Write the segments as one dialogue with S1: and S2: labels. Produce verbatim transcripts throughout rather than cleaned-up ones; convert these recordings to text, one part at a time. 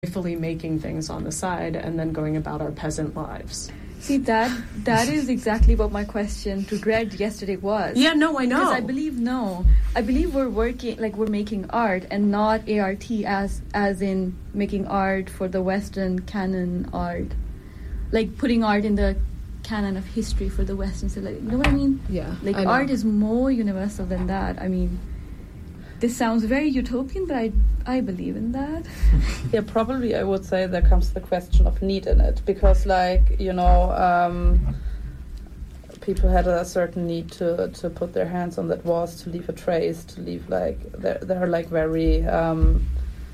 S1: joyfully making things on the side and then going about our peasant lives.
S2: See, that that is exactly what my question to Dred yesterday was.
S1: Yeah, no, I know.
S2: Because I believe, no, I believe we're working, like we're making art and not A R T as as in making art for the Western canon art. Like putting art in the canon of history for the Western, so like, you know what I mean?
S1: Yeah,
S2: Like
S1: I know.
S2: art is more universal than that. I mean, this sounds very utopian, but I I believe in that.
S3: Yeah, probably I would say there comes the question of need in it, because like, you know, um, people had a certain need to, to put their hands on that walls, to leave a trace, to leave like, there, there are like very, um,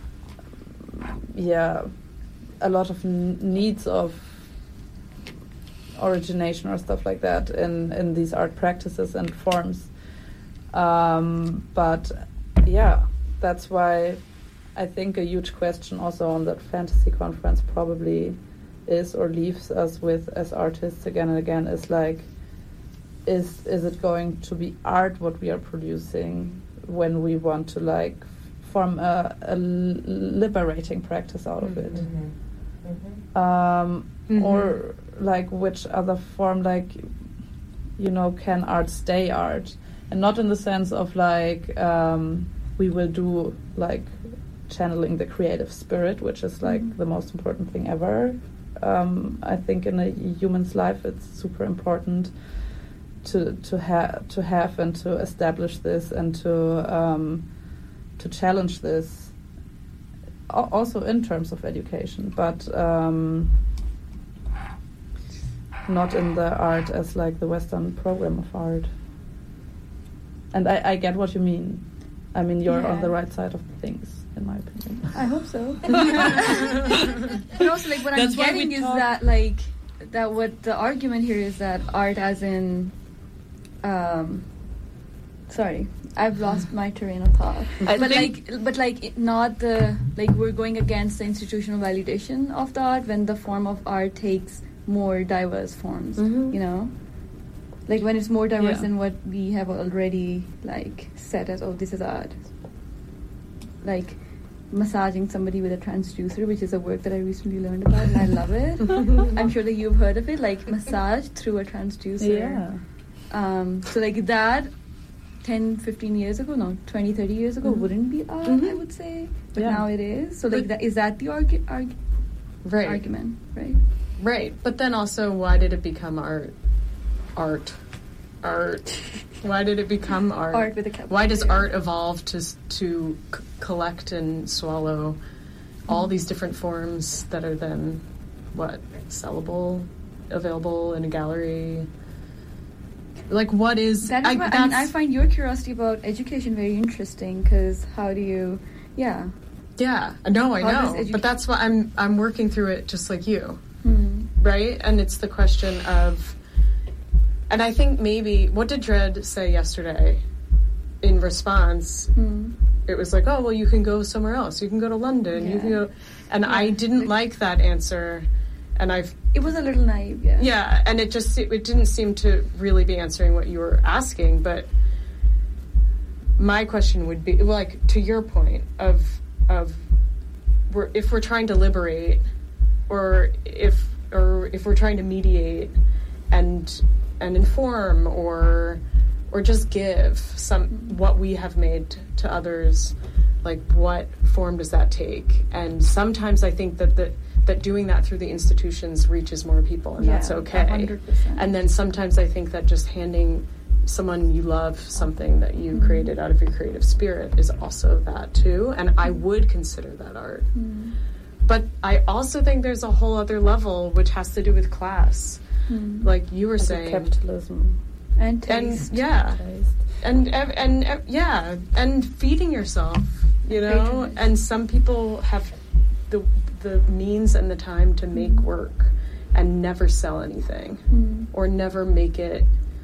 S3: yeah, a lot of n- needs of origination or stuff like that in, in these art practices and forms. Um, but yeah, that's why I think a huge question also on that fantasy conference probably is, or leaves us with as artists again and again, is like, is is it going to be art what we are producing when we want to like form a, a liberating practice out of it?
S4: Mm-hmm. Mm-hmm.
S3: Um,
S1: Mm-hmm.
S3: Or like which other form, like, you know, can art stay art? And not in the sense of like um, we will do like channeling the creative spirit, which is like
S2: Mm-hmm.
S3: the most important thing ever. Um, I think in a human's life it's super important to to have to have and to establish this and to um, to challenge this. Al- also in terms of education, but um, not in the art as like the Western program of art. And I, I get what you mean. I mean, you're
S2: Yeah.
S3: on the right side of things, in my opinion.
S2: I hope so. But also, like, what
S3: That's
S2: I'm
S3: why we
S2: getting is
S3: talk-
S2: that, like, that what the argument here is that art, as in, um, sorry, I've lost my train of thought.
S3: I
S2: but
S3: think-
S2: like, but like, it- not the like we're going against the institutional validation of the art when the form of art takes more diverse forms.
S4: Mhm.
S2: You know. Like when it's more diverse
S3: Yeah.
S2: than what we have already like set as, oh, this is art. Like massaging somebody with a transducer, which is a word that I recently learned about, and I love it. I'm sure that you've heard of it, like massage through a transducer.
S3: Yeah.
S2: Um, so like that ten, fifteen years ago, no, twenty, thirty years ago
S3: Mhm.
S2: wouldn't be art,
S3: Mhm.
S2: I would say. But
S3: Yeah.
S2: now it is. So like
S1: But-
S2: that, is that the argu- argu-
S1: Right.
S2: argument, right?
S1: Right. But then also, why did it become art? Art. Art. Why did it become art?
S2: Art with a capital
S1: Why does
S2: A.
S1: art evolve to s- to c- collect and swallow all these different forms that are then, what, sellable, available in a gallery? Like, what is...
S2: That is
S1: I,
S2: why I, mean, I
S1: that's-
S2: find your curiosity about education very interesting, because how do you, yeah.
S1: Yeah, no, I
S2: How does
S1: know.
S2: edu-
S1: But that's why I'm I'm working through it just like you.
S2: Hmm.
S1: Right? And it's the question of, and I think maybe, what did Dred say yesterday in response?
S2: Hmm.
S1: It was like, oh, well, you can go somewhere else. You can go to London. You
S2: Yeah.
S1: can go, and
S2: Yeah.
S1: I didn't like that answer. And I've,
S2: It was a little naive, yeah.
S1: yeah, and it just, it, it didn't seem to really be answering what you were asking. But my question would be, like, to your point of, of, we're, if we're trying to liberate, or if, or if we're trying to mediate and and inform, or or just give some what we have made to others, like what form does that take? And sometimes I think that the, that doing that through the institutions reaches more people, and
S2: Yeah,
S1: that's okay.
S2: one hundred percent.
S1: And then sometimes I think that just handing someone you love something that you
S2: Mhm.
S1: created out of your creative spirit is also that too, and I would consider that art.
S2: Hmm.
S1: But I also think there's a whole other level which has to do with class,
S2: Hmm.
S1: like you were
S3: And
S1: saying,
S3: capitalism.
S2: And
S1: and
S2: taste.
S1: yeah,
S3: Taste.
S1: and ev- and ev- yeah, and feeding yourself, you know.
S2: Patronage.
S1: And some people have the the means and the time to make
S2: Mhm.
S1: work and never sell anything,
S2: Hmm.
S1: or never make it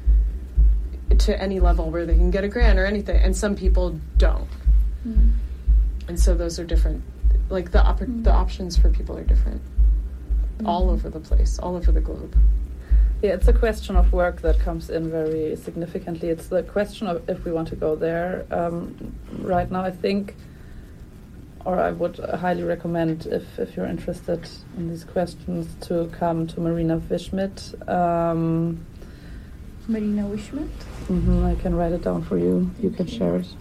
S1: to any level where they can get a grant or anything. And some people don't,
S2: Hmm.
S1: and so those are different. Like the oppor-
S2: Mm.
S1: the options for people are different, all
S2: Mhm.
S1: over the place, all over the globe.
S3: Yeah, it's a question of work that comes in very significantly. It's the question of if we want to go there. Um, right now, I think or I would highly recommend, if, if you're interested in these questions, to come to Marina Wishmit. Um,
S2: Marina Wishmit?
S3: Mm-hmm, I can write it down for you. You can share it.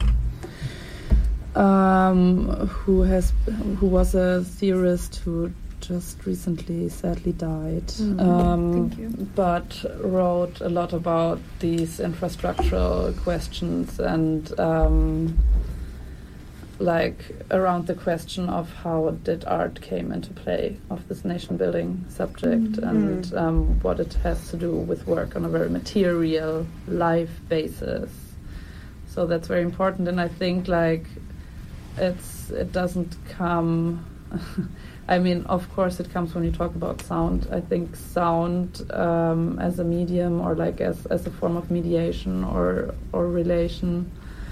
S3: Um, who has, who was a theorist who just recently sadly died.
S2: Mm-hmm.
S3: Um,
S2: Thank you.
S3: but wrote a lot about these infrastructural questions and um, like around the question of how did art came into play of this nation building subject
S2: Mm-hmm.
S3: and um, what it has to do with work on a very material life basis. So that's very important, and I think like it's it doesn't come I mean, of course it comes when you talk about sound. I think sound um, as a medium or like as, as a form of mediation or or relation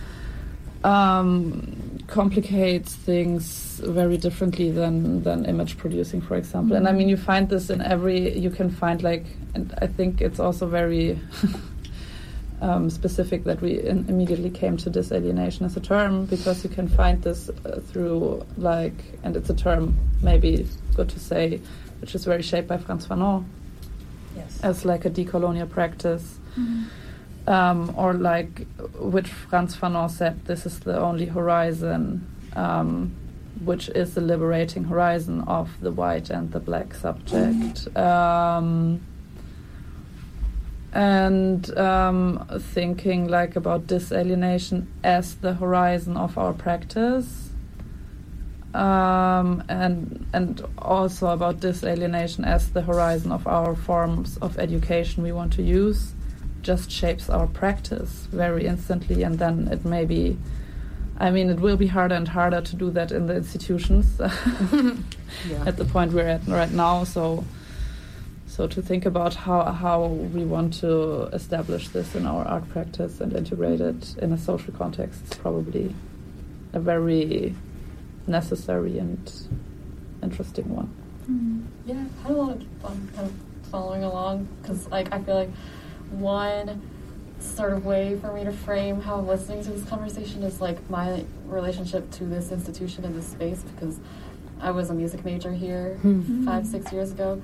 S3: um, complicates things very differently than, than image producing, for example. Mm-hmm. And I mean, you find this in every, you can find like, and I think it's also very um, specific that we in, immediately came to disalienation as a term, because you can find this uh, through like, and it's a term maybe good to say, which is very shaped by Frantz Fanon.
S4: Yes.
S3: As like a decolonial practice.
S2: Mm-hmm.
S3: Um, or like, which Frantz Fanon said, this is the only horizon, um, which is the liberating horizon of the white and the black subject. Um, and um, thinking like about disalienation as the horizon of our practice. Um, and and also about disalienation as the horizon of our forms of education we want to use, just shapes our practice very instantly, and then it may be, I mean, it will be harder and harder to do that in the institutions
S1: yeah.
S3: at the point we're at right now. So, so to think about how how we want to establish this in our art practice and integrate it in a social context is probably a very necessary and interesting one.
S2: Mm.
S5: Yeah, I had a lot of fun kind of following along, because like I feel like one sort of way for me to frame how I'm listening to this conversation is like my relationship to this institution and this space, because I was a music major here
S1: Mm-hmm.
S5: five, six years ago,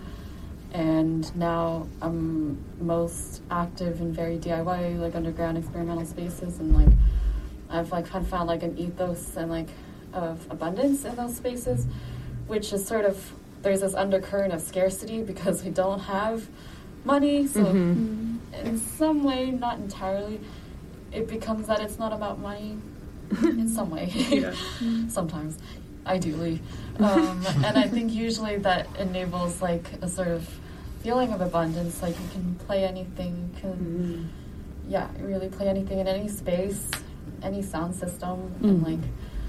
S5: and now I'm most active in very D I Y, like underground experimental spaces, and like I've like kind of found like an ethos and like of abundance in those spaces, which is sort of, there's this undercurrent of scarcity because we don't have money, so
S1: Mm-hmm.
S5: in some way, not entirely, it becomes that it's not about money in some way.
S1: Yeah.
S5: Sometimes, ideally. Um, and I think usually that enables like a sort of feeling of abundance, like you can play anything, you can,
S1: Mm-hmm.
S5: yeah, really play anything in any space, any sound system,
S3: Mm.
S5: and like,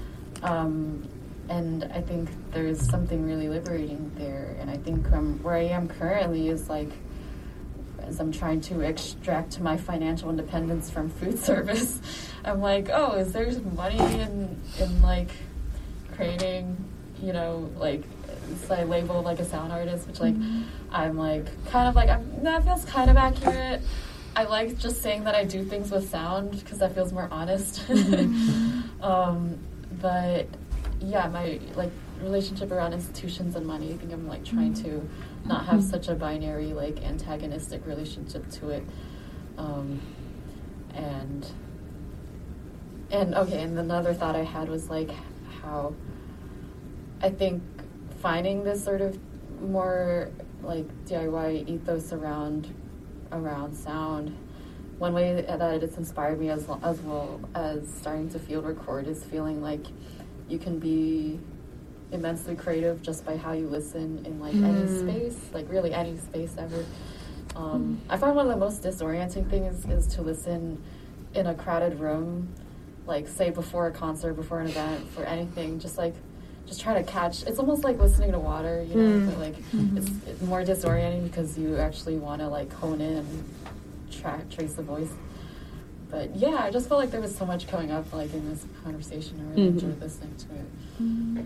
S5: um, and I think there's something really liberating there. And I think um, where I am currently is like, as I'm trying to extract my financial independence from food service, I'm like, oh, is there some money in, in like creating, you know, like, so I label like a sound artist, which like,
S2: Mm-hmm.
S5: I'm like, kind of like, I'm, that feels kind of accurate. I like just saying that I do things with sound, because that feels more honest.
S2: Mm-hmm.
S5: um, but yeah, my like relationship around institutions and money, I think I'm like trying to not have such a binary, like antagonistic relationship to it. Um, and, and okay, and another thought I had was like how I think finding this sort of more like D I Y ethos around, around sound, one way that it's inspired me as, as well as starting to field record is feeling like you can be immensely creative just by how you listen in like
S1: Mm.
S5: any space, like really any space ever. Um, I find one of the most disorienting things is to listen in a crowded room, like say before a concert, before an event, for anything, just like, just try to catch, it's almost like listening to water, you know,
S1: Mm.
S5: but like
S2: Mhm.
S5: it's, it's more disorienting because you actually want to like hone in and track, trace the voice. But yeah, I just felt like there was so much coming up like in this conversation. I really
S3: Mhm.
S5: enjoyed listening to it.
S2: Mm.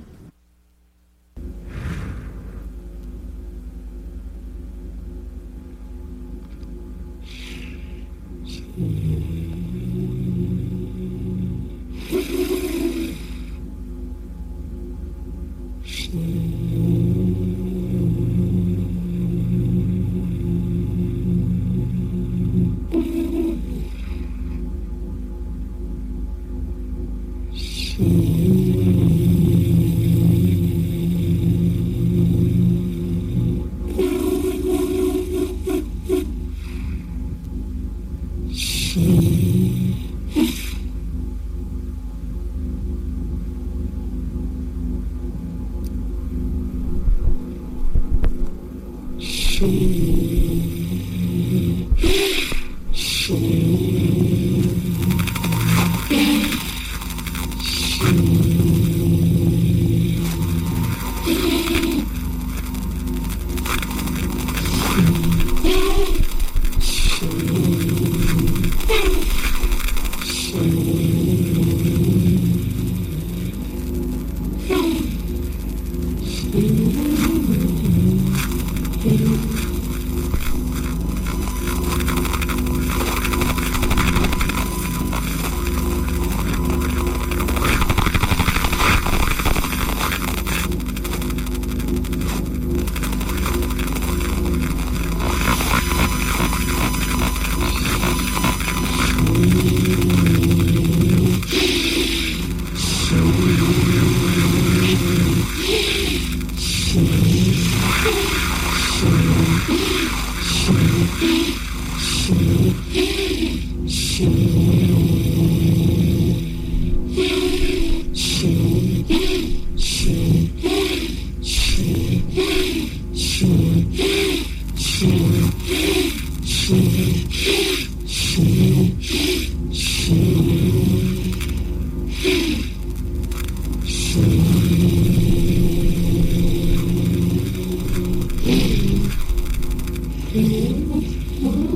S6: Mm-hmm.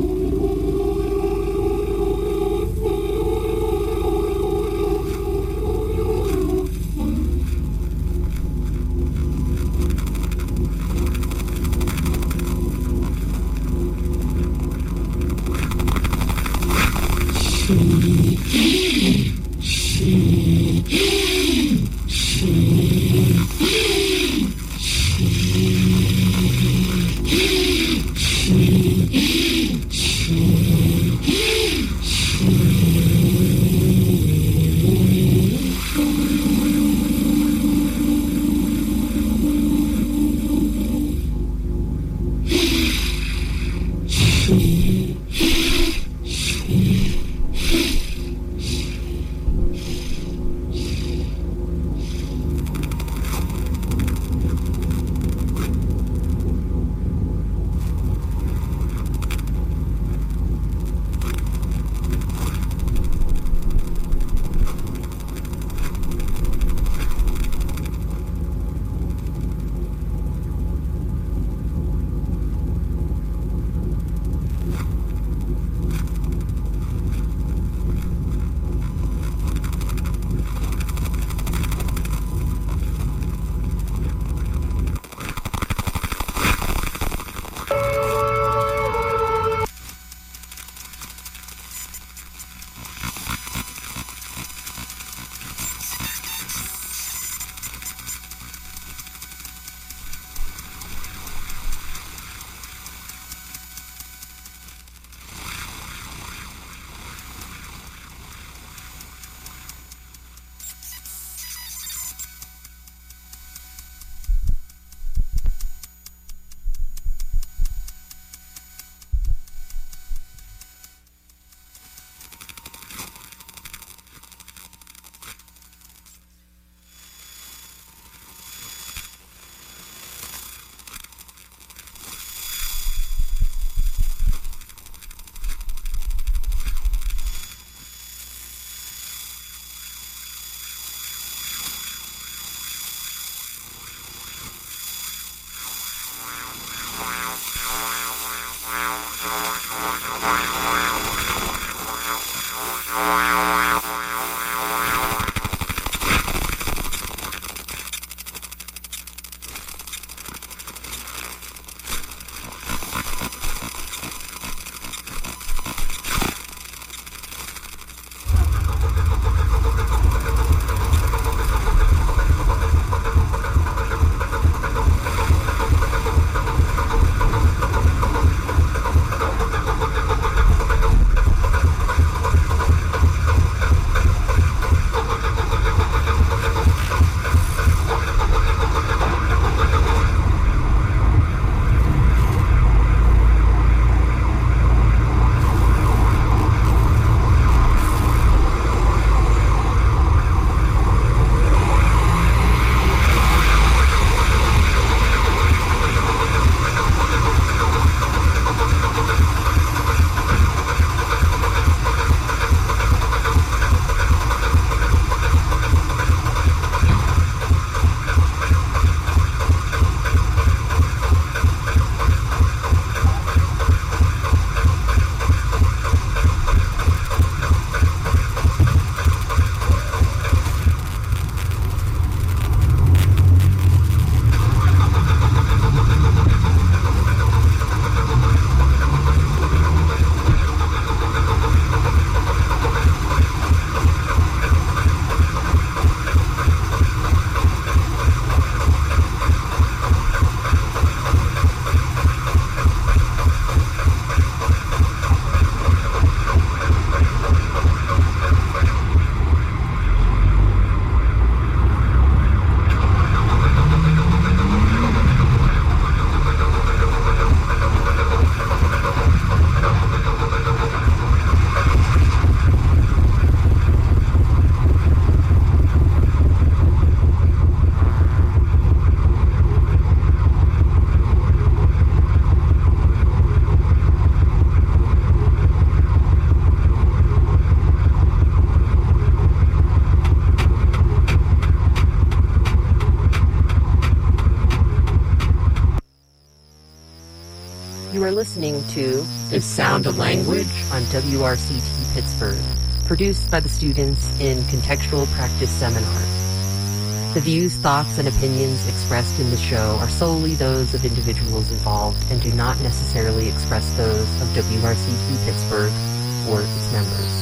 S6: You are listening to The Sound of Language on W R C T Pittsburgh, produced by the students in Contextual Practice Seminar. The views, thoughts, and opinions expressed in the show are solely those of individuals involved and do not necessarily express those of W R C T Pittsburgh or its members.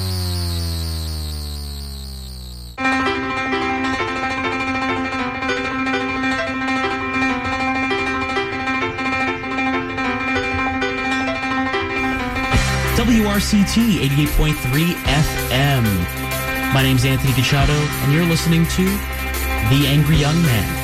S7: W R C T eighty-eight point three F M. My name's Anthony Cachado, and you're listening to The Angry Young Man.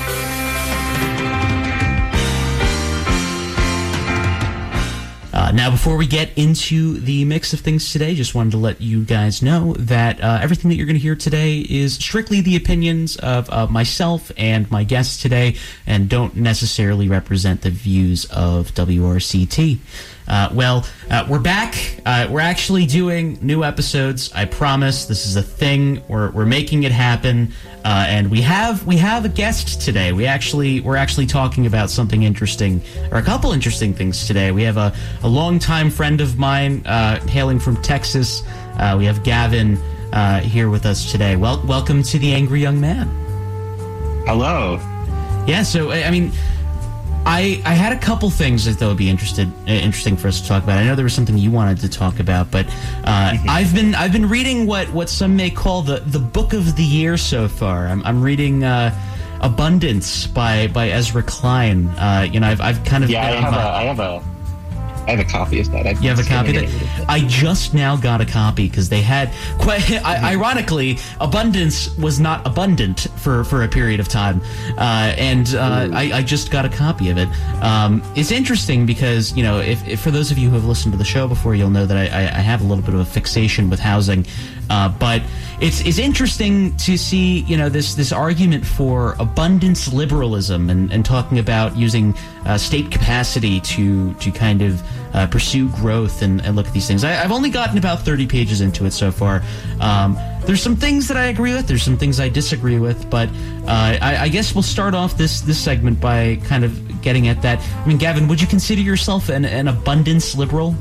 S7: Uh, now, before we get into the mix of things today, just wanted to let you guys know that uh, everything that you're going to hear today is strictly the opinions of uh, myself and my guests today, and don't necessarily represent the views of W R C T. Uh, well, uh, we're back. Uh, we're actually doing new episodes. I promise. This is a thing. We're we're making it happen. Uh, and we have we have a guest today. We actually we're actually talking about something interesting, or a couple interesting things today. We have a, a longtime friend of mine, uh, hailing from Texas. Uh, we have Gavin uh, here with us today. Well, welcome to The Angry Young Man.
S8: Hello.
S7: Yeah. So I mean. I, I had a couple things that would be interested uh, interesting for us to talk about. I know there was something you wanted to talk about, but uh, I've been I've been reading what, what some may call the, the book of the year so far. I'm I'm reading uh, Abundance by, by Ezra Klein. Uh, you know, I've I've kind of
S8: yeah. I have, a, I have a I have a copy of that. I've
S7: you have a copy of that? I just now got a copy because they had quite. Ironically, Abundance was not abundant for, for a period of time, uh, and uh, I, I just got a copy of it. Um, it's interesting because you know, if, if for those of you who have listened to the show before, you'll know that I, I have a little bit of a fixation with housing, uh, but it's it's interesting to see you know this this argument for abundance liberalism and, and talking about using uh, state capacity to to kind of Uh, pursue growth and, and look at these things. I, I've only gotten about thirty pages into it so far. Um, there's some things that I agree with. There's some things I disagree with. But uh, I, I guess we'll start off this this segment by kind of getting at that. I mean, Gavin, would you consider yourself an, an abundance liberal?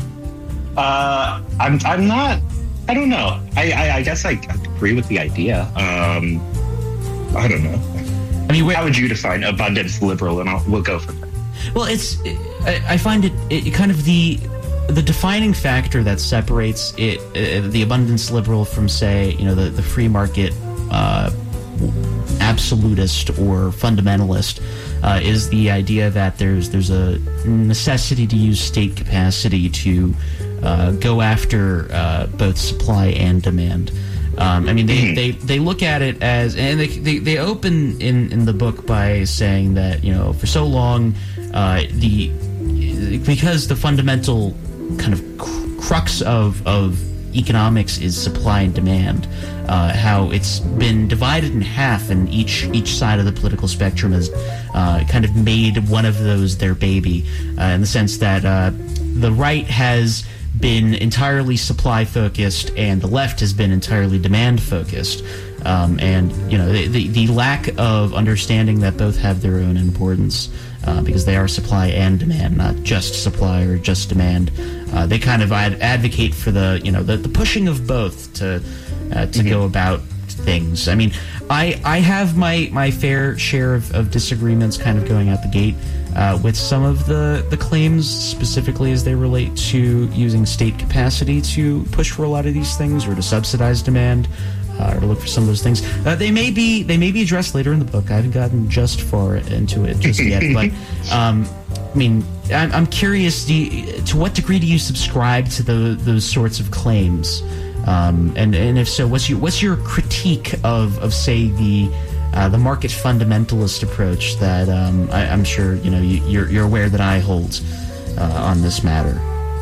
S8: Uh, I'm I'm not. I don't know. I, I, I guess I agree with the idea. Um, I don't know.
S7: I mean,
S8: how would you define abundance liberal? And I'll, we'll go from there.
S7: Well, it's. I, I find it, it kind of the the defining factor that separates it, uh, the abundance liberal from, say, you know, the the free market uh, absolutist or fundamentalist uh, is the idea that there's there's a necessity to use state capacity to uh, go after uh, both supply and demand. Um, I mean, they, mm-hmm. they, they look at it as, and they they, they open in, in the book by saying that, you know, for so long, uh, the because the fundamental kind of crux of, of economics is supply and demand, uh, how it's been divided in half, and each each side of the political spectrum has uh, kind of made one of those their baby, uh, in the sense that uh, the right has been entirely supply focused and the left has been entirely demand focused, um, and you know the, the the lack of understanding that both have their own importance, uh, because they are supply and demand, not just supply or just demand. Uh, they kind of ad- advocate for the you know the, the pushing of both to uh, to mm-hmm. go about things. I mean, I I have my my fair share of, of disagreements kind of going out the gate uh, with some of the, the claims, specifically as they relate to using state capacity to push for a lot of these things, or to subsidize demand, uh, or to look for some of those things. Uh, they may be they may be addressed later in the book. I haven't gotten just far into it just yet, but um, I mean, I'm, I'm curious. Do you, to what degree do you subscribe to the, those sorts of claims? Um, and and if so, what's your what's your critique of, of say the uh, the market fundamentalist approach that um, I, I'm sure you know you, you're you're aware that I hold uh, on this matter?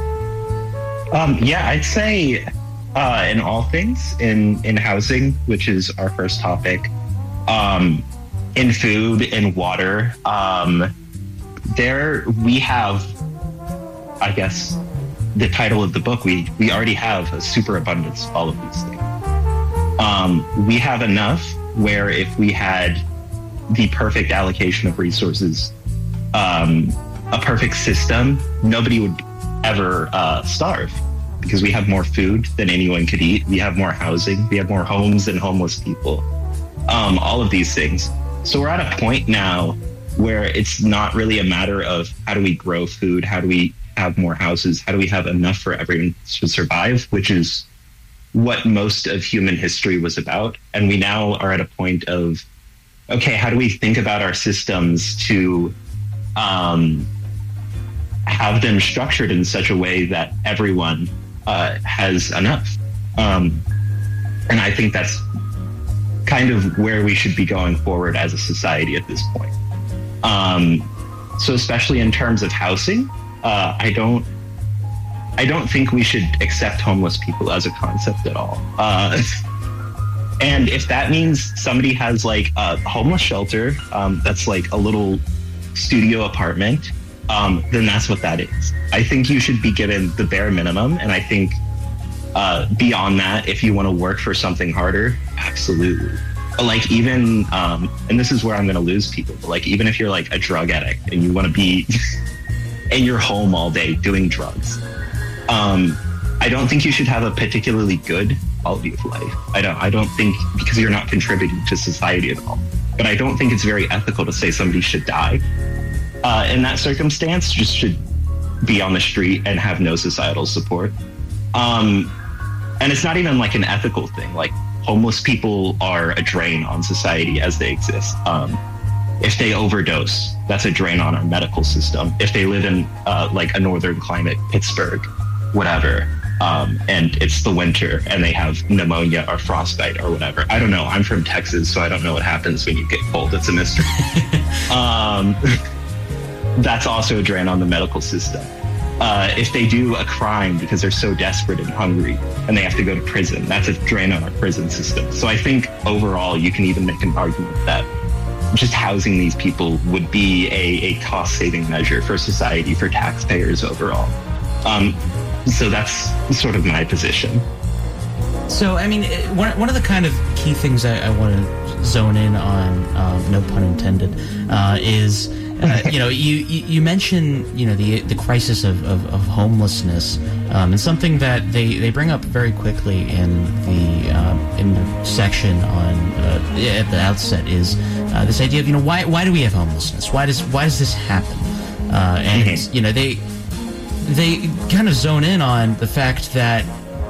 S8: Um, yeah, I'd say uh, in all things, in in housing, which is our first topic, um, in food, in water, um, there we have, I guess, the title of the book, we we already have a superabundance of all of these things. Um, we have enough where if we had the perfect allocation of resources, um, a perfect system, nobody would ever uh, starve because we have more food than anyone could eat. We have more housing. We have more homes than homeless people. Um, all of these things. So we're at a point now where it's not really a matter of how do we grow food, how do we have more houses, how do we have enough for everyone to survive, which is what most of human history was about. And we now are at a point of, okay, how do we think about our systems to um, have them structured in such a way that everyone uh, has enough? Um, and I think that's kind of where we should be going forward as a society at this point. Um, so especially in terms of housing, uh, I don't, I don't think we should accept homeless people as a concept at all. Uh, and if that means somebody has like a homeless shelter, um, that's like a little studio apartment, um, then that's what that is. I think you should be given the bare minimum. And I think uh, beyond that, if you want to work for something harder, absolutely. Like even, um, and this is where I'm going to lose people, but like even if you're like a drug addict and you want to be in your home all day doing drugs, um, I don't think you should have a particularly good quality of life. I don't, I don't think, because you're not contributing to society at all. But I don't think it's very ethical to say somebody should die. Uh, in that circumstance, just should be on the street and have no societal support. Um, and it's not even like an ethical thing. Like, homeless people are a drain on society as they exist. Um, if they overdose, that's a drain on our medical system. If they live in uh, like a northern climate, Pittsburgh, whatever, um, and it's the winter and they have pneumonia or frostbite or whatever. I don't know. I'm from Texas, so I don't know what happens when you get cold. It's a mystery. um, that's also a drain on the medical system. Uh, if they do a crime because they're so desperate and hungry and they have to go to prison, that's a drain on our prison system. So I think overall you can even make an argument that just housing these people would be a, a cost-saving measure for society, for taxpayers overall. Um, so that's sort of my position.
S7: So, I mean, one, one of the kind of key things I, I want to zone in on, um, no pun intended, uh, is... Uh, you know, you, you, you mentioned, you know, the the crisis of, of, of homelessness, um, and something that they, they bring up very quickly in the um, in the section on uh, at the outset is uh, this idea of, you know, why why do we have homelessness? Why does why does this happen? Uh, and mm-hmm. you know, they they kind of zone in on the fact that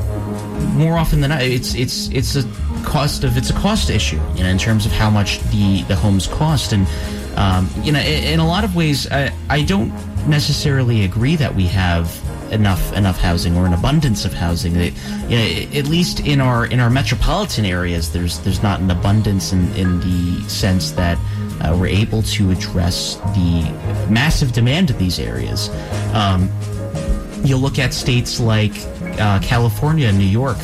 S7: more often than not, it's it's it's a cost of it's a cost issue, you know, in terms of how much the, the homes cost. And Um, you know, in, in a lot of ways, I, I don't necessarily agree that we have enough enough housing or an abundance of housing. That, you know, at least in our in our metropolitan areas, there's there's not an abundance in, in the sense that uh, we're able to address the massive demand in these areas. Um, you look at states like uh, California and New York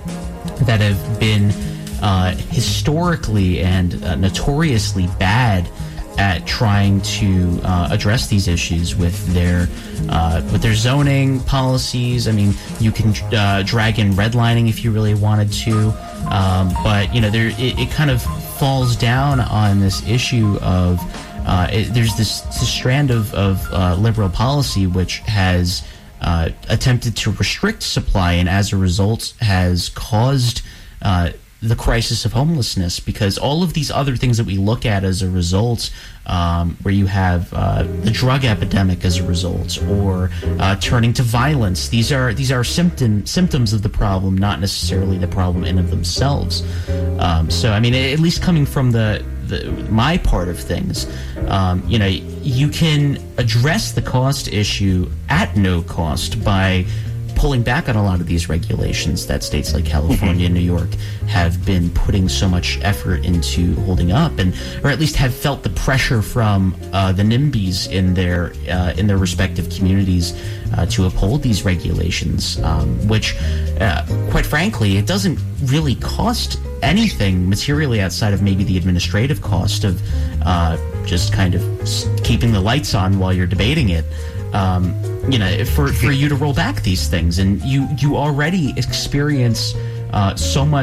S7: that have been uh, historically and uh, notoriously bad at trying to uh, address these issues with their uh, with their zoning policies. I mean, you can uh, drag in redlining if you really wanted to, um, but you know, there it, it kind of falls down on this issue of uh, it, there's this, this strand of, of uh, liberal policy which has uh, attempted to restrict supply, and as a result has caused uh, the crisis of homelessness, because all of these other things that we look at as a result, um, where you have uh, the drug epidemic as a result, or uh, turning to violence, these are these are symptom symptoms of the problem, not necessarily the problem in of themselves. Um, so, I mean, at least coming from the, the my part of things, um, you know, you can address the cost issue at no cost by pulling back on a lot of these regulations that states like California and New York have been putting so much effort into holding up, and or at least have felt the pressure from uh, the NIMBYs in their uh, in their respective communities uh, to uphold these regulations, um, which, uh, quite frankly, it doesn't really cost anything materially outside of maybe the administrative cost of uh, just kind of keeping the lights on while you're debating it. Um, you know, for, for you to roll back these things, and you, you already experience uh, so much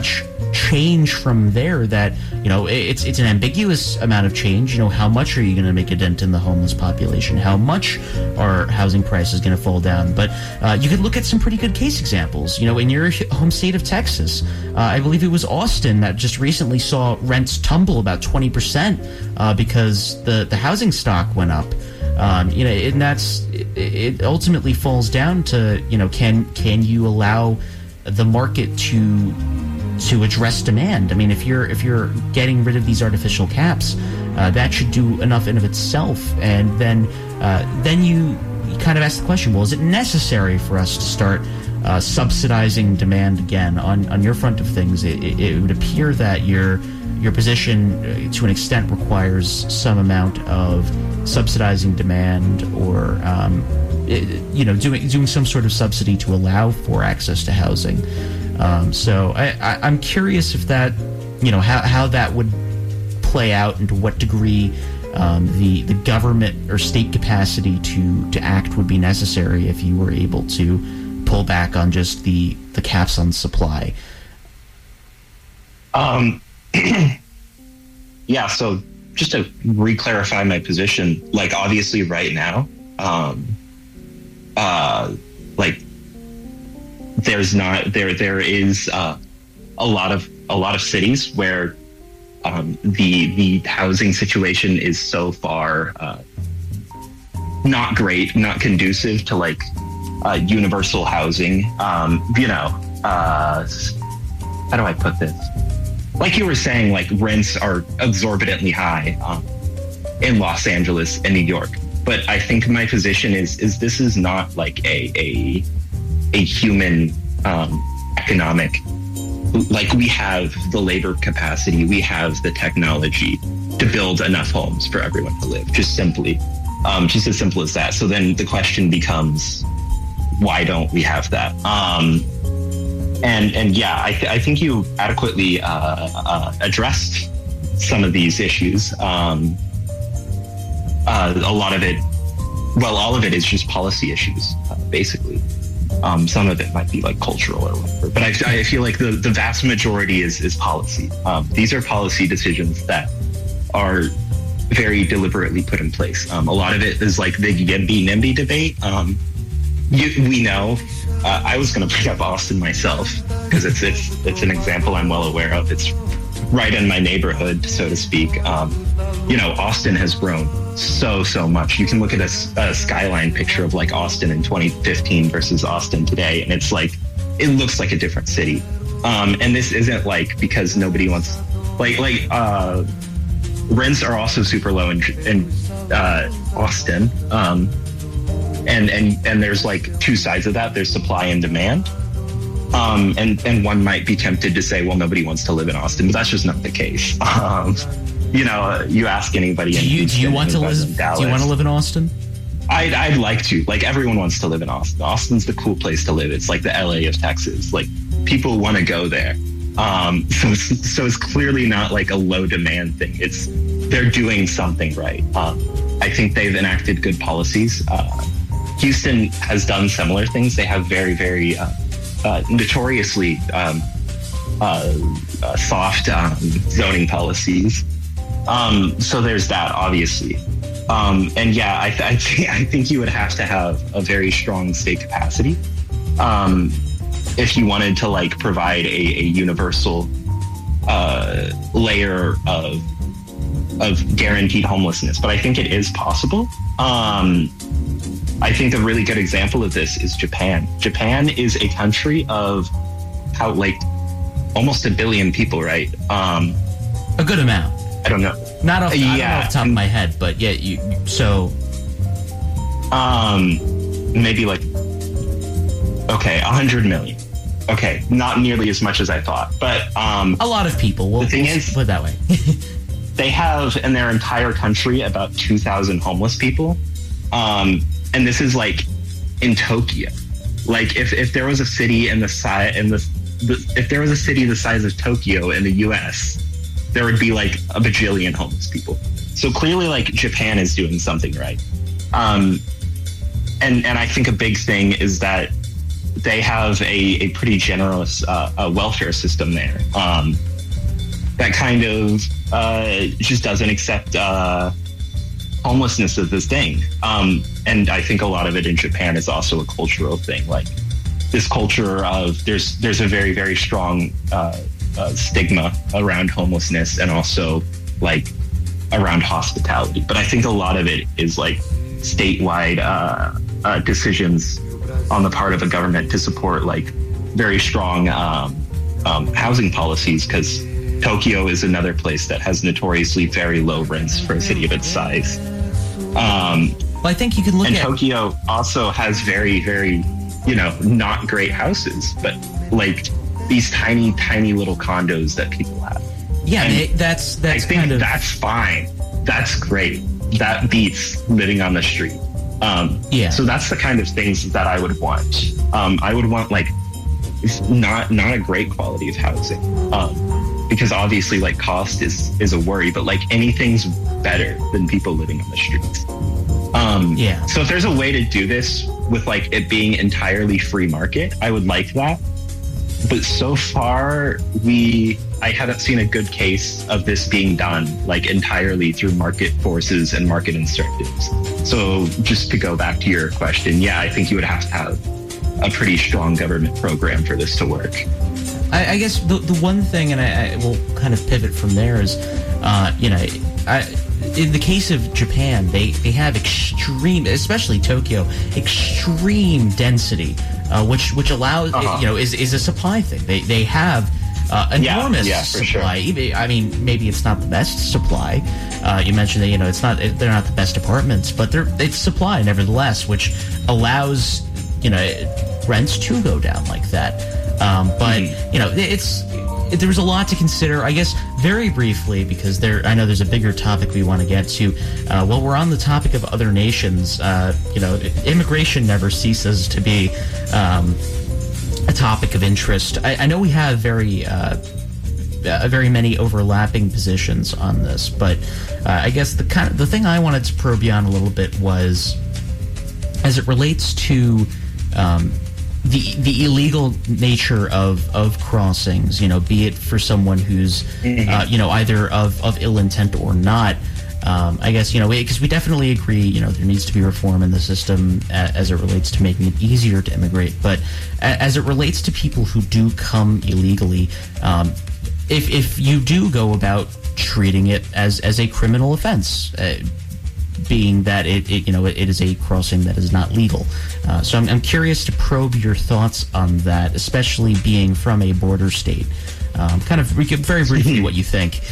S7: change from there that, you know, it's it's an ambiguous amount of change. You know, how much are you going to make a dent in the homeless population? How much are housing prices going to fall down? But uh, you could look at some pretty good case examples. You know, in your home state of Texas, uh, I believe it was Austin that just recently saw rents tumble about twenty percent uh, because the, the housing stock went up. Um, you know, and that's it, it ultimately falls down to, you know, can can you allow the market to to address demand? I mean, if you're if you're getting rid of these artificial caps, uh, that should do enough in of itself. And then uh, then you, you kind of ask the question: well, is it necessary for us to start uh, subsidizing demand again? On on your front of things, it, it, it would appear that your your position, uh, to an extent, requires some amount of subsidizing demand, or um, it, you know, doing doing some sort of subsidy to allow for access to housing. Um, so I, I, I'm curious if that, you know, how how that would play out, and to what degree um, the the government or state capacity to to act would be necessary if you were able to pull back on just the the caps on supply.
S8: Um. Yeah. So just to re-clarify my position, like obviously right now, um, uh, like there's not there there is uh, a lot of a lot of cities where um, the the housing situation is so far uh, not great, not conducive to like uh, universal housing. Um, you know, uh, how do I put this? Like you were saying, like rents are exorbitantly high um, in Los Angeles and New York. But I think my position is is this is not like a a, a human um, economic. Like we have the labor capacity, we have the technology to build enough homes for everyone to live. Just simply, um, just as simple as that. So then the question becomes, why don't we have that? Um, And and yeah, I, th- I think you adequately uh, uh, addressed some of these issues. Um, uh, a lot of it, well, all of it is just policy issues, uh, basically. Um, some of it might be like cultural or whatever, but I, I feel like the, the vast majority is is policy. Um, these are policy decisions that are very deliberately put in place. Um, a lot of it is like the YIMBY NIMBY debate. Um, you, we know. Uh, I was going to bring up Austin myself because it's it's it's an example I'm well aware of. It's right in my neighborhood, so to speak. Um, you know, Austin has grown so so much. You can look at a, a skyline picture of like Austin in twenty fifteen versus Austin today, and it's like it looks like a different city. Um, and this isn't like because nobody wants like like uh, rents are also super low in, in uh, Austin. Um, And, and and there's like two sides of that. There's supply and demand. Um, and, and one might be tempted to say, well, nobody wants to live in Austin, but that's just not the case. Um, you know, uh, you ask anybody in
S7: do you,
S8: Houston,
S7: do you want to live
S8: Dallas,
S7: do you want to live in Austin?
S8: I'd, I'd like to. Like everyone wants to live in Austin. Austin's the cool place to live. It's like the L A of Texas. Like people want to go there. Um, so, it's, so it's clearly not like a low demand thing. It's they're doing something right. Um, I think they've enacted good policies. Uh, Houston has done similar things. They have very, very uh, uh, notoriously um, uh, uh, soft um, zoning policies. Um, so there's that, obviously. Um, and yeah, I, th- I, th- I think you would have to have a very strong state capacity um, if you wanted to like provide a, a universal uh, layer of of guaranteed homelessness. But I think it is possible. Um, I think a really good example of this is Japan. Japan is a country of how like almost a billion people, right? Um,
S7: a good amount.
S8: I don't know.
S7: Not off,
S8: uh,
S7: I don't
S8: yeah,
S7: know off the top of my head, but yeah, you so
S8: um, maybe like okay, a hundred million. Okay, not nearly as much as I thought, but um,
S7: a lot of people. We'll,
S8: the thing
S7: we'll
S8: is,
S7: put it that way.
S8: they have in their entire country about two thousand homeless people. Um, And this is like in Tokyo. Like if, if there was a city in the size in the, the if there was a city the size of Tokyo in the U S, there would be like a bajillion homeless people. So clearly, like Japan is doing something right. Um, and and I think a big thing is that they have a, a pretty generous uh, uh, welfare system there um, that kind of uh, just doesn't accept uh, homelessness as this thing. Um, and I think a lot of it in Japan is also a cultural thing. Like this culture of there's there's a very, very strong uh, uh, stigma around homelessness and also like around hospitality. But I think a lot of it is like statewide uh, uh, decisions on the part of a government to support like very strong um, um, housing policies, because Tokyo is another place that has notoriously very low rents for a city of its size. Um,
S7: well, I think you can look
S8: and
S7: at
S8: Tokyo also has very, very, you know, not great houses, but like these tiny, tiny little condos that people have.
S7: Yeah,
S8: And
S7: they, that's that's
S8: I think
S7: kind of
S8: that's fine. That's great. That beats living on the street. Um,
S7: Yeah.
S8: So that's the kind of things that I would want. Um, I would want like not not a great quality of housing, um, because obviously like cost is is a worry, but like anything's better than people living on the streets. Um,
S7: Yeah.
S8: So if there's a way to do this with like it being entirely free market, I would like that. But so far, we I haven't seen a good case of this being done like entirely through market forces and market incentives. So just to go back to your question, yeah, I think you would have to have a pretty strong government program for this to work.
S7: I, I guess the the one thing, and I, I will kind of pivot from there, is, uh, you know, I, in the case of Japan, they, they have extreme, especially Tokyo, extreme density, uh, which which allows,
S8: Uh-huh.
S7: you know, is is a supply thing. They they have uh,
S8: Yeah,
S7: enormous
S8: yeah, for
S7: supply. Even- I mean, maybe it's not the best supply. Uh, you mentioned that, you know, it's not they're not the best apartments, but they're it's supply nevertheless, which allows, you know, rents to go down like that. Um, but
S8: Mhm.
S7: you know, it's it, there was a lot to consider. I guess very briefly, because there I know there's a bigger topic we want to get to. Uh, while we're on the topic of other nations, uh, you know, immigration never ceases to be um, a topic of interest. I, I know we have very. Uh, uh, very many overlapping positions on this, but uh, I guess the kind of, the thing I wanted to probe you on a little bit was, as it relates to um, the the illegal nature of, of crossings, you know, be it for someone who's uh, you know, either of, of ill intent or not. Um, I guess, you know, because we definitely agree, you know, there needs to be reform in the system a, as it relates to making it easier to immigrate. But a, as it relates to people who do come illegally, um, if if you do go about treating it as, as a criminal offense, uh, being that it, it you know it, it is a crossing that is not legal, uh, so I'm, I'm curious to probe your thoughts on that, especially being from a border state. Um, kind of very briefly, what you think.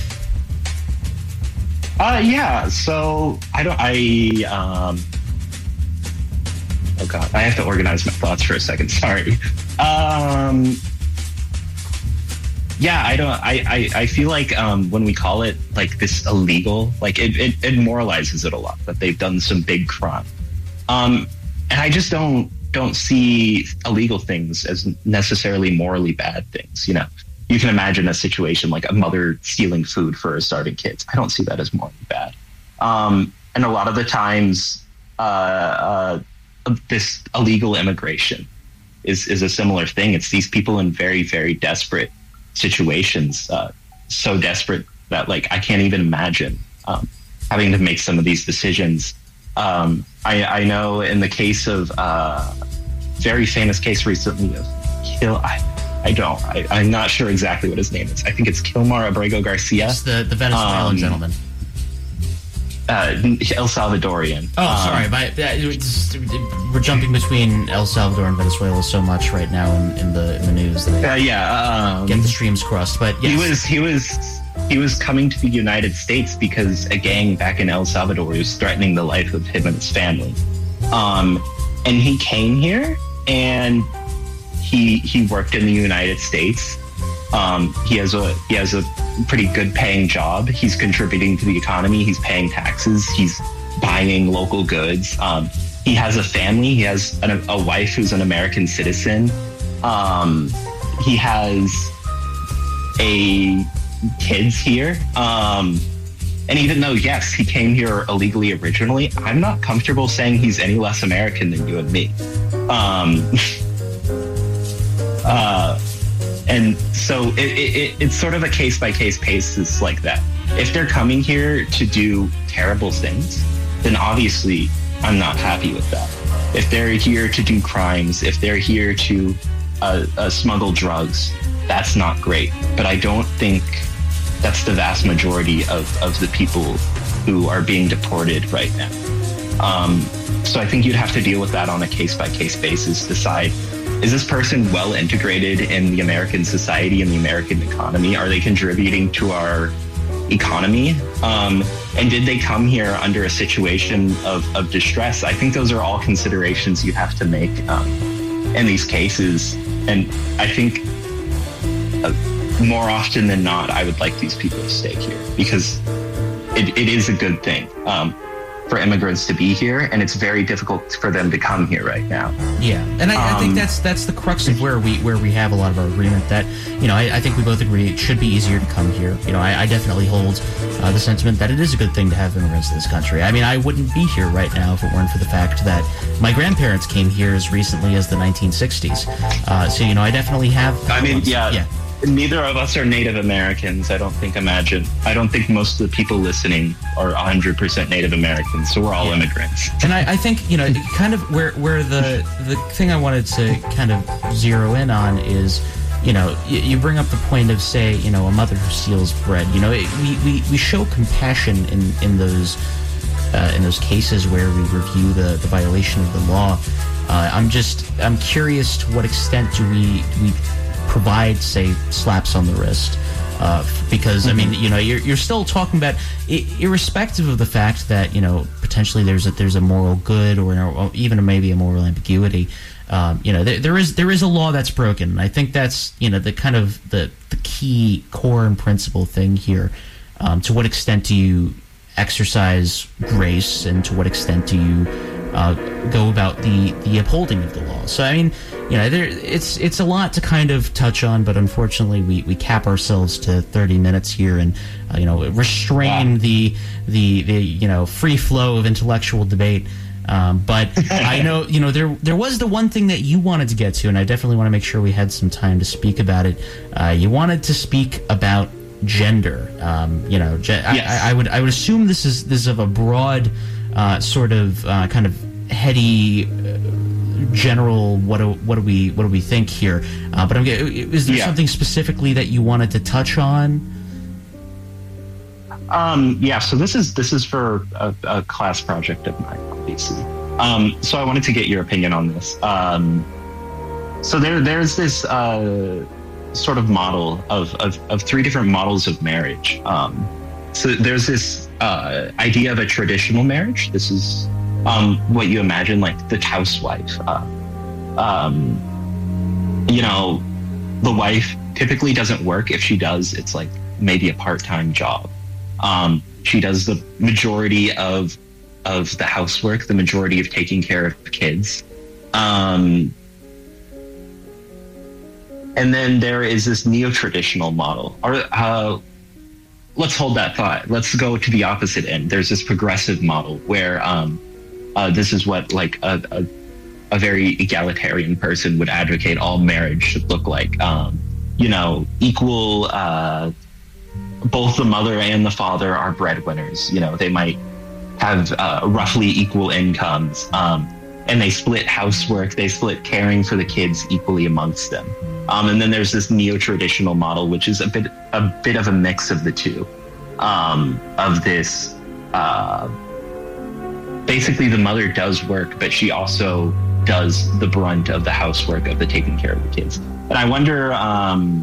S8: Uh, yeah. So I don't. I um. Oh God, I have to organize my thoughts for a second. Sorry. Um. Yeah, I don't. I, I, I feel like um, when we call it like this illegal, like it, it, it moralizes it a lot that they've done some big crime, um, and I just don't don't see illegal things as necessarily morally bad things. You know, you can imagine a situation like a mother stealing food for her starving kids. I don't see that as morally bad, um, and a lot of the times, uh, uh, this illegal immigration is is a similar thing. It's these people in very very desperate situations, uh, so desperate that like I can't even imagine um, having to make some of these decisions. Um, I, I know in the case of uh, very famous case recently of Kill, I, I don't, I, I'm not sure exactly what his name is. I think it's Kilmar Abrego Garcia.
S7: It's the the Venezuelan
S8: Um,
S7: gentleman.
S8: Uh, El Salvadorian.
S7: Oh,
S8: Um,
S7: sorry, but uh, it's- we're jumping between El Salvador and Venezuela so much right now in, in the in the news that I
S8: Uh, yeah, um,
S7: get the streams crossed. But yes.
S8: He was he was he was coming to the United States because a gang back in El Salvador was threatening the life of him and his family. Um, and he came here and he he worked in the United States. Um, he has a he has a pretty good paying job. He's contributing to the economy. He's paying taxes. He's buying local goods. Um, he has a family. He has an, a wife who's an American citizen. Um, he has a kids here. Um, and even though, yes, he came here illegally originally, I'm not comfortable saying he's any less American than you and me. Um, Uh, and so it, it, it's sort of a case by case basis like that. If they're coming here to do terrible things, then obviously I'm not happy with that. If they're here to do crimes, if they're here to uh, uh, smuggle drugs, that's not great. But I don't think that's the vast majority of, of the people who are being deported right now. Um, so I think you'd have to deal with that on a case-by-case basis, decide, is this person well integrated in the American society and the American economy? Are they contributing to our economy? Um, and did they come here under a situation of, of distress? I think those are all considerations you have to make um, in these cases. And I think uh, more often than not, I would like these people to stay here because it, it is a good thing um, for immigrants to be here, and it's very difficult for them to come here right now.
S7: Yeah, and I,
S8: um,
S7: I think that's that's the crux of where we where we have a lot of our agreement. That you know, I, I think we both agree it should be easier to come here. You know, I, I definitely hold uh, the sentiment that it is a good thing to have immigrants in this country. I mean, I wouldn't be here right now if it weren't for the fact that my grandparents came here as recently as the nineteen sixties. Uh, so you know, I definitely have.
S8: I mean, yeah.
S7: yeah.
S8: Neither of us are Native Americans. I don't think imagine. I don't think most of the people listening are one hundred percent Native Americans. So we're all yeah. immigrants.
S7: And I, I think, you know, kind of where where the the thing I wanted to kind of zero in on is, you know, you, you bring up the point of, say, you know, a mother who steals bread. You know, it, we, we, we show compassion in in those uh, in those cases where we review the, the violation of the law. Uh, I'm just I'm curious to what extent do we do we provide, say, slaps on the wrist, uh, because I mean, you know, you're you're still talking about, irrespective of the fact that, you know, potentially there's a there's a moral good or, or even maybe a moral ambiguity. Um, you know, there, there is there is a law that's broken, and I think that's, you know, the kind of the the key core and principal thing here. Um, to what extent do you exercise grace, and to what extent do you uh, go about the the upholding of the law? So I mean, you know, there, it's it's a lot to kind of touch on, but unfortunately, we, we cap ourselves to thirty minutes here, and uh, you know, restrain wow. the the the you know free flow of intellectual debate. Um, but I know, you know, there there was the one thing that you wanted to get to, and I definitely want to make sure we had some time to speak about it. Uh, you wanted to speak about gender. Um, you know, ge-
S8: yes.
S7: I, I would I would assume this is this is of a broad uh, sort of uh, kind of heady. Uh, general what do what do we what do we think here, uh, but I'm is there
S8: yeah.
S7: something specifically that you wanted to touch on?
S8: Um, yeah, so this is this is for a, a class project of mine, obviously. Um, so I wanted to get your opinion on this. Um, so there there's this uh, sort of model of, of of three different models of marriage. Um, so there's this uh, idea of a traditional marriage. This is Um, what you imagine, like the housewife. Uh, um, you know, the wife typically doesn't work. If she does, it's like maybe a part-time job. Um, she does the majority of of the housework, the majority of taking care of kids. Um, and then there is this neo-traditional model. Or, uh, let's hold that thought. Let's go to the opposite end. There's this progressive model where um, Uh, this is what like a, a, a very egalitarian person would advocate all marriage should look like. Um, you know, equal, uh, both the mother and the father are breadwinners. You know, they might have uh, roughly equal incomes, um, and they split housework, they split caring for the kids equally amongst them. Um, and then there's this neo-traditional model, which is a bit a bit of a mix of the two, um, of this. Uh, Basically, the mother does work, but she also does the brunt of the housework, of the taking care of the kids. And I wonder, um,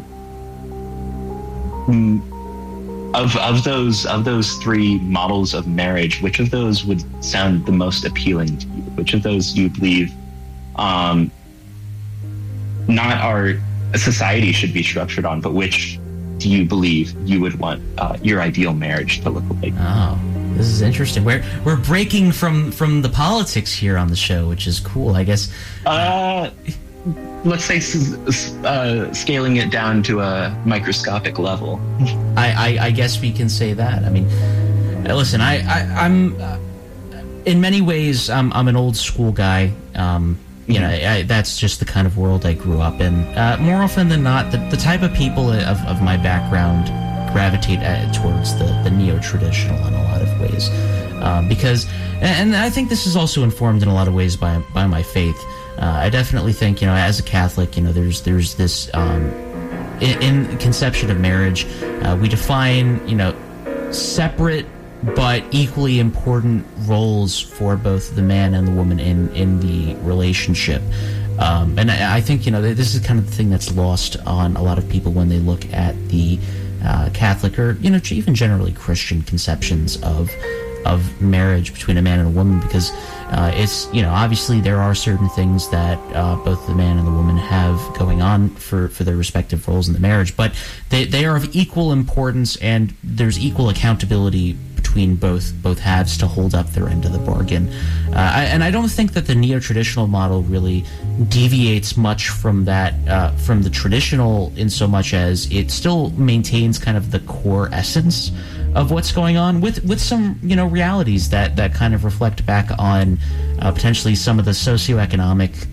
S8: of of those of those three models of marriage, which of those would sound the most appealing to you? Which of those do you believe um, not our society should be structured on, but which do you believe you would want uh, your ideal marriage to look like?
S7: Oh. This is interesting. We're we're breaking from, from the politics here on the show, which is cool, I guess.
S8: Uh, let's say uh, scaling it down to a microscopic level.
S7: I, I, I guess we can say that. I mean, listen, I, I I'm uh, in many ways I'm I'm an old school guy. Um, you know, I, that's just the kind of world I grew up in. Uh, more often than not, the, the type of people of, of my background gravitate uh, towards the, the neo-traditional in a lot of ways. Um, because, and I think this is also informed in a lot of ways by by my faith. Uh, I definitely think, you know, as a Catholic, you know, there's there's this, um, in, in conception of marriage, uh, we define, you know, separate but equally important roles for both the man and the woman in, in the relationship. Um, and I, I think, you know, this is kind of the thing that's lost on a lot of people when they look at the uh, Catholic or, you know, even generally Christian conceptions of of marriage between a man and a woman, because uh, it's, you know, obviously there are certain things that uh, both the man and the woman have going on for, for their respective roles in the marriage, but they, they are of equal importance, and there's equal accountability between both both halves to hold up their end of the bargain. Uh, I, and I don't think that the neo-traditional model really deviates much from that, uh, from the traditional, in so much as it still maintains kind of the core essence of what's going on, with with some, you know, realities that that kind of reflect back on uh, potentially some of the socioeconomic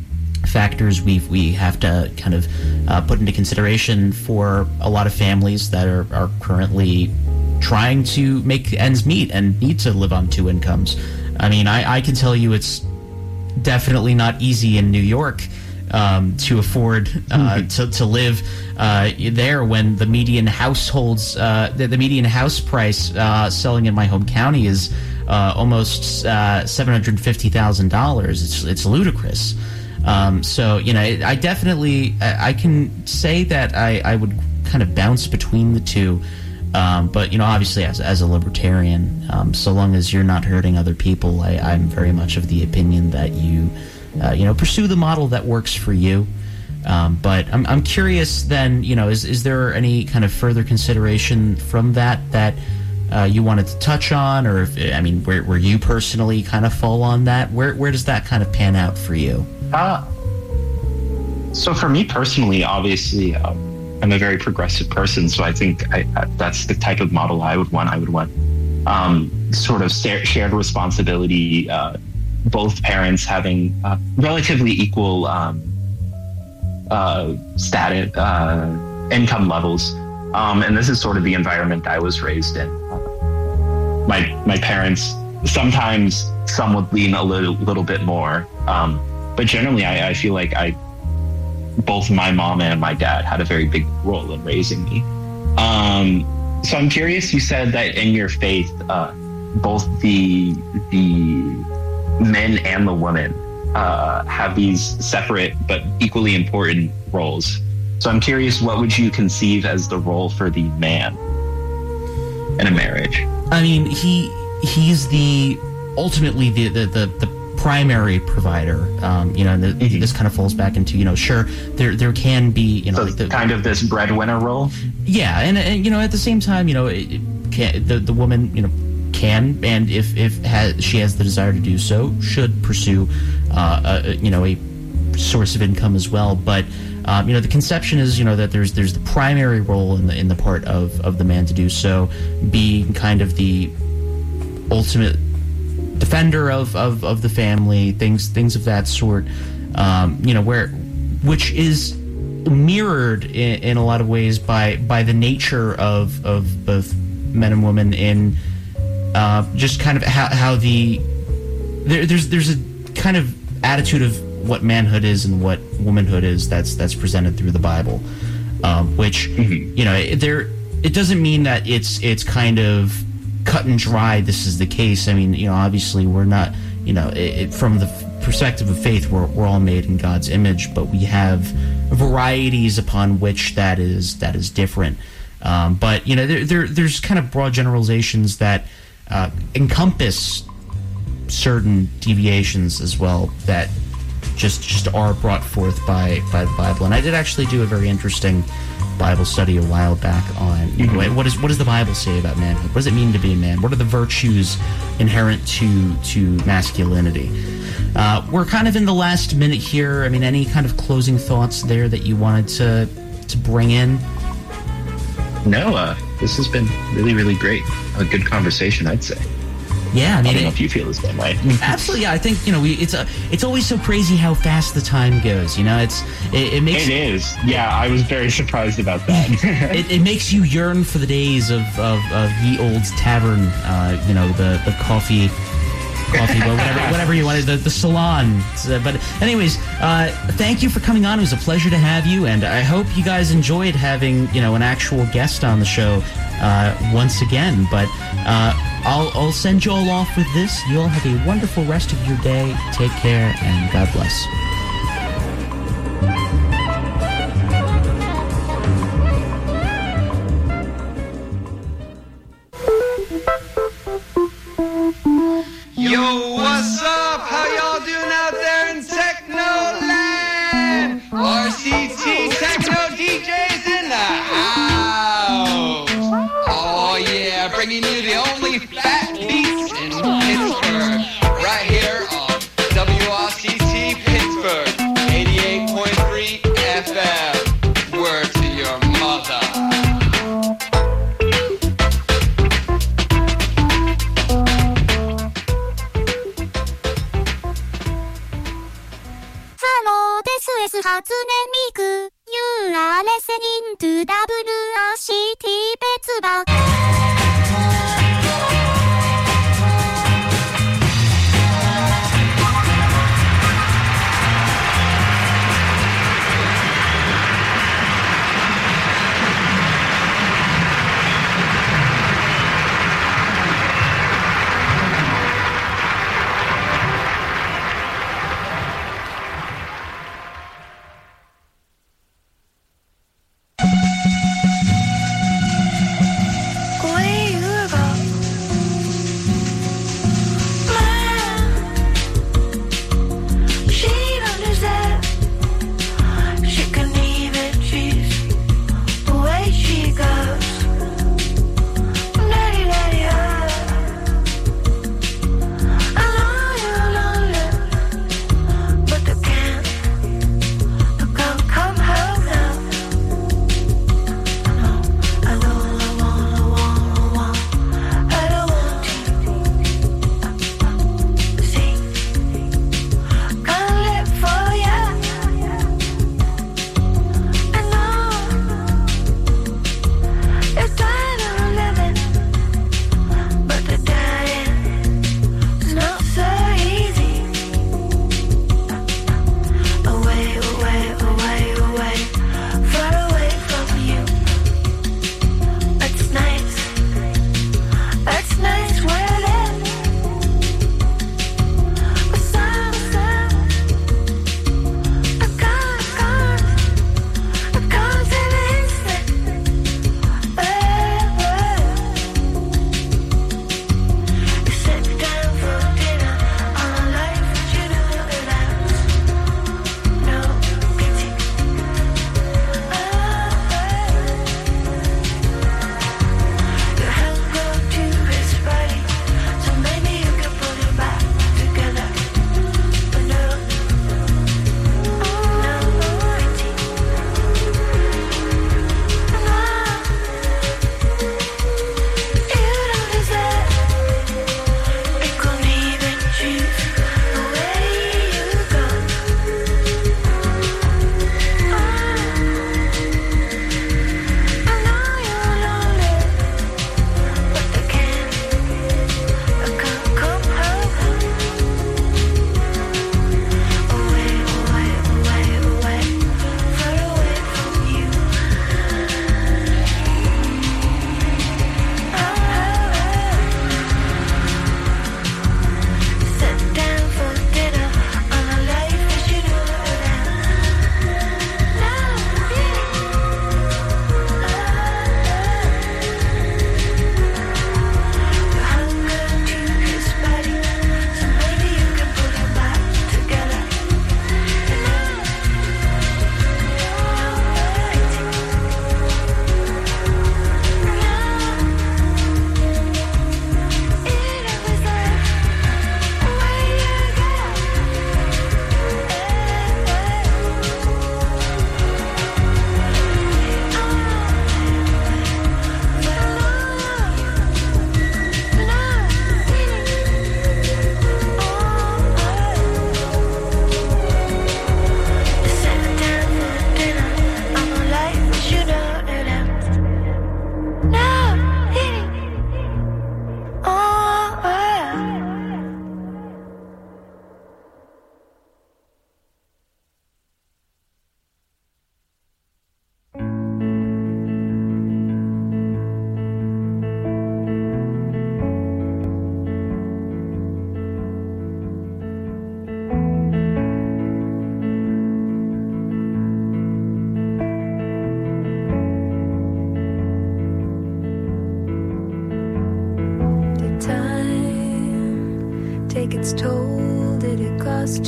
S7: factors we we have to kind of uh, put into consideration for a lot of families that are, are currently trying to make ends meet and need to live on two incomes. I mean, I, I can tell you it's definitely not easy in New York um, to afford uh, to, to live uh, there when the median households, uh, the, the median house price uh, selling in my home county is uh, almost uh, seven hundred fifty thousand dollars. It's, it's ludicrous. Um, so, you know, I definitely, I, I can say that I, I would kind of bounce between the two. Um, but, you know, obviously as, as a libertarian, um, so long as you're not hurting other people, I, I'm very much of the opinion that you, uh, you know, pursue the model that works for you. Um, but I'm, I'm curious then, you know, is, is there any kind of further consideration from that that uh, you wanted to touch on? Or, if, I mean, where, where you personally kind of fall on that? Where, where does that kind of pan out for you?
S8: Uh, so for me personally, obviously, um, I'm a very progressive person, so I think I, I, that's the type of model I would want. I would want um, sort of shared responsibility, uh, both parents having uh, relatively equal um, uh, status, uh, income levels. Um, and this is sort of the environment I was raised in. My my parents, sometimes some would lean a little, little bit more, um, but generally I, I feel like I both my mom and my dad had a very big role in raising me. Um, so I'm curious, you said that in your faith, uh, both the the men and the women uh, have these separate but equally important roles. So I'm curious, what would you conceive as the role for the man in a marriage?
S7: I mean, he he's the ultimately the the the, the primary provider, um, you know, and the, mm-hmm. this kind of falls back into, you know, sure, there there can be, you know,
S8: so
S7: like the,
S8: kind of this breadwinner role.
S7: Yeah, and, and you know, at the same time, you know, it, it can, the the woman, you know, can, and if if has, she has the desire to do so, should pursue, uh, a, you know, a source of income as well. But um, you know, the conception is, you know, that there's there's the primary role in the in the part of of the man to do so, being kind of the ultimate defender of, of, of the family, things things of that sort, um, you know, where which is mirrored in, in a lot of ways by by the nature of of both men and women in uh, just kind of how, how the there, there's there's a kind of attitude of what manhood is and what womanhood is that's that's presented through the Bible, um, which mm-hmm. you know it, there it doesn't mean that it's it's kind of cut and dry. This is the case. I mean, you know, obviously we're not, you know, it, it, from the f- perspective of faith, we're we're all made in God's image, but we have varieties upon which that is that is different. Um, but you know, there, there there's kind of broad generalizations that uh, encompass certain deviations as well that just just are brought forth by by the Bible. And I did actually do a very interesting Bible study a while back on, you know, what is what does the Bible say about manhood? What does it mean to be a man? What are the virtues inherent to to masculinity? Uh, we're kind of in the last minute here. I mean, any kind of closing thoughts there that you wanted to to bring in?
S8: No, uh, this has been really, really great. A good conversation, I'd say.
S7: Yeah, I mean,
S8: I don't know
S7: it-
S8: if you feel the same way.
S7: Absolutely, yeah. I think you know, we, it's a, it's always so crazy how fast the time goes. You know, it's it, it makes
S8: It is. Yeah, I was very surprised about that.
S7: it, it makes you yearn for the days of of, of ye old tavern. Uh, you know, the the coffee. Coffee, well, whatever, whatever you wanted, the, the salon. So, but anyways, uh, thank you for coming on. It was a pleasure to have you, and I hope you guys enjoyed having, you know, an actual guest on the show uh, once again. But uh, I'll, I'll send you all off with this. You all have a wonderful rest of your day. Take care, and God bless.
S9: Yo, what's up? How y'all doing out there in Technoland? R C T Techno D Js in the house. Oh yeah, bringing you the only fat beats in Pittsburgh. Right here on W R C T Pittsburgh, eighty-eight point three F M. Word to your mother.
S10: 初音ミク You are listening to ダブリューアールシーティー 別番壊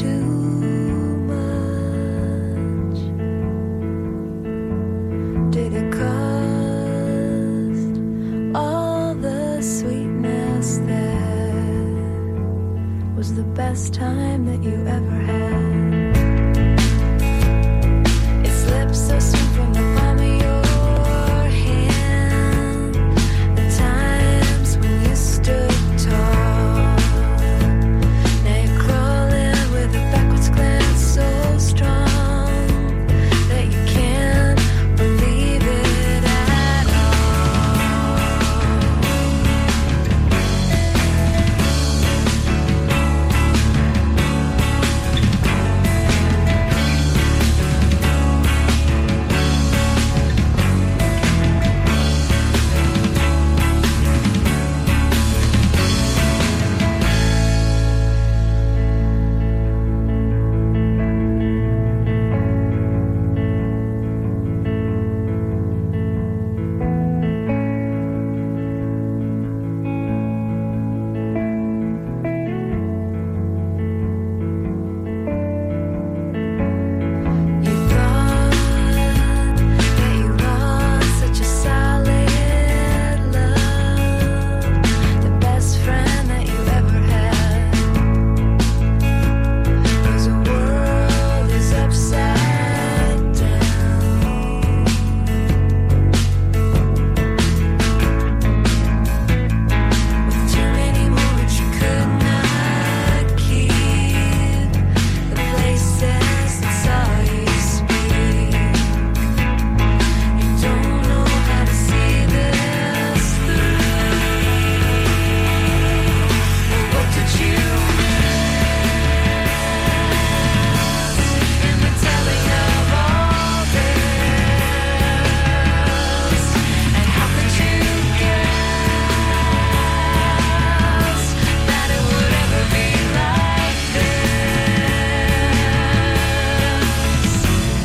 S11: too much? Did it cost all the sweetness that was the best time that you ever had? It slipped so soon from the palm of your hand. The times when you stood tall. Now you're crawling with a backwards glance so strong that you can't believe it at You thought that you lost such a solid love, the best friend that you ever had. 'Cause the world is upside down. With too many more that you could not keep. The places that saw you speak. You don't know how to see this through. What did you miss in the telling of all this? And how could you guess that it would ever be like this?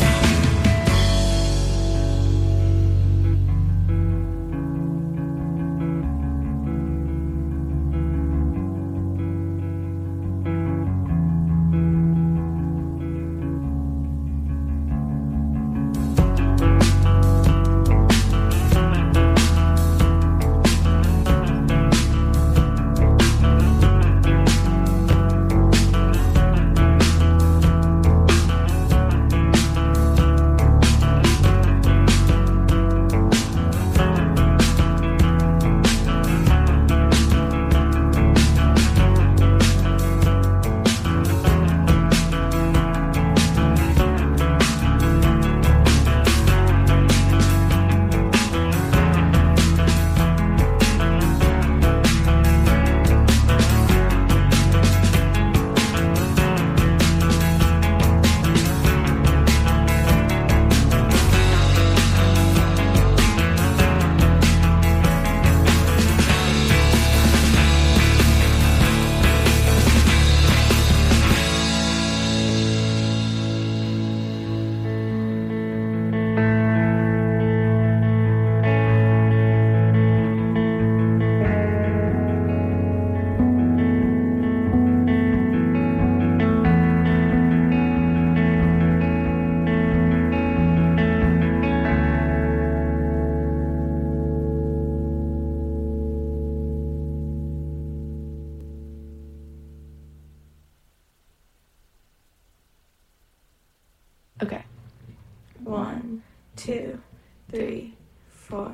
S12: Okay. One, two, three, four.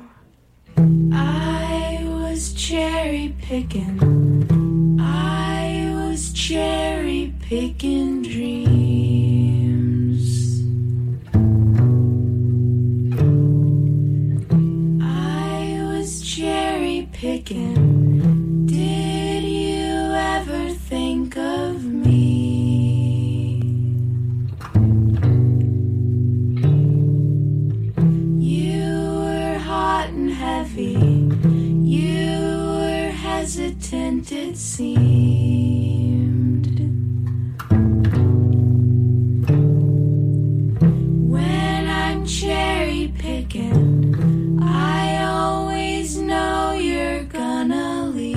S11: I was cherry picking. I was cherry picking dreams. I was cherry picking. Did you ever think of me? You were hot and heavy. You were hesitant, it seemed. When I'm cherry picking, I always know you're gonna leave.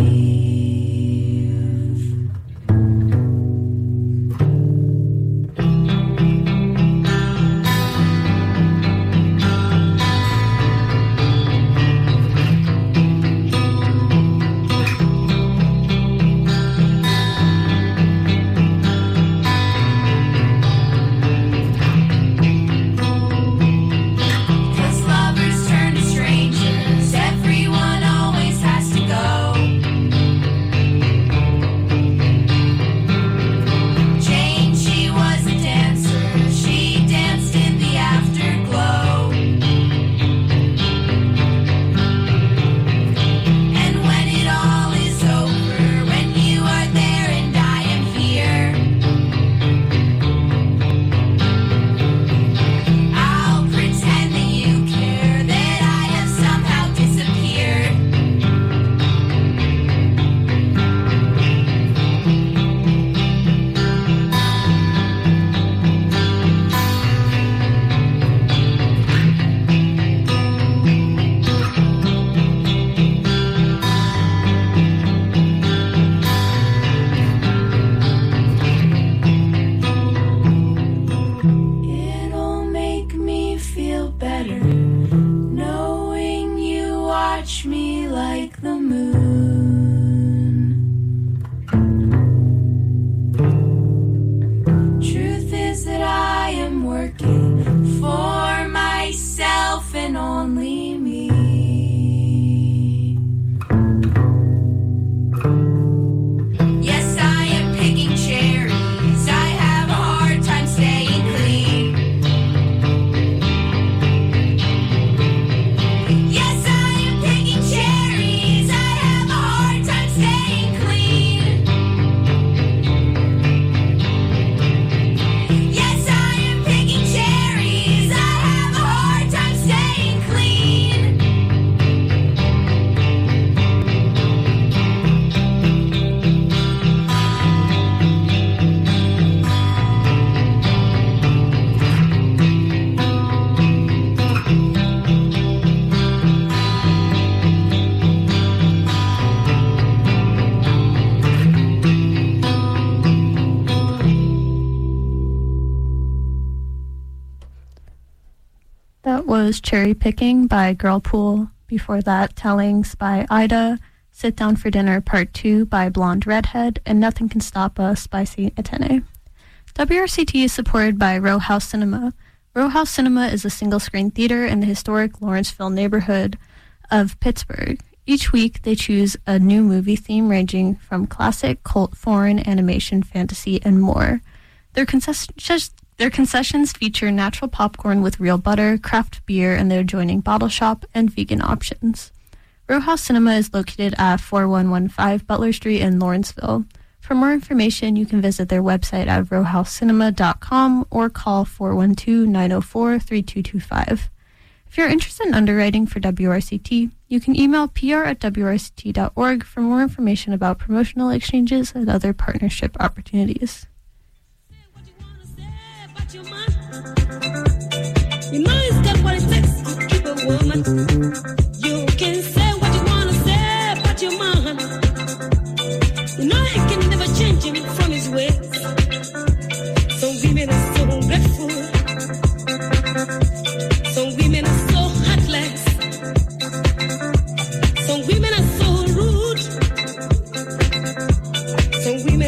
S13: That was Cherry Picking by Girlpool. Before that, Tellings by Ida, Sit Down for Dinner Part two by Blonde Redhead, and Nothing Can Stop Us by Saint Etienne. W R C T is supported by Row House Cinema. Row House Cinema is a single-screen theater in the historic Lawrenceville neighborhood of Pittsburgh. Each week, they choose a new movie theme ranging from classic, cult, foreign, animation, fantasy, and more. Their concessions Their concessions feature natural popcorn with real butter, craft beer, and their adjoining bottle shop, and vegan options. Row House Cinema is located at forty-one fifteen Butler Street in Lawrenceville. For more information, you can visit their website at row house cinema dot com or call four one two, nine oh four, three two two five. If you're interested in underwriting for W R C T, you can email p r at w r c t dot org for more information about promotional exchanges and other partnership opportunities.
S14: You know it's got what it takes to keep a woman. You can say what you wanna say about your man. You know you can never change him from his ways. Some women are so ungrateful. Some women are so heartless. Some women are so rude. Some women